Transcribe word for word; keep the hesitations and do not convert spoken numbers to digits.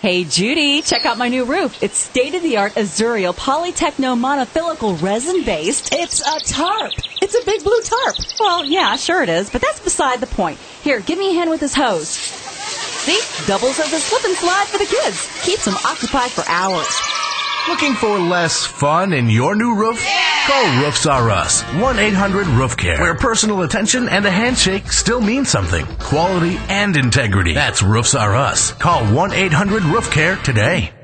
Hey, Judy, check out my new roof. It's state-of-the-art Azurio Polytechno Monothelical Resin-based. It's a tarp. It's a big blue tarp. Well, yeah, sure it is, but that's beside the point. Here, give me a hand with this hose. See? Doubles as a slip and slide for the kids. Keeps them occupied for hours. Looking for less fun in your new roof? Yeah! Call Roofs R Us. one eight hundred roof care, where personal attention and a handshake still mean something. Quality and integrity. That's Roofs R Us. Call one eight hundred roof care today.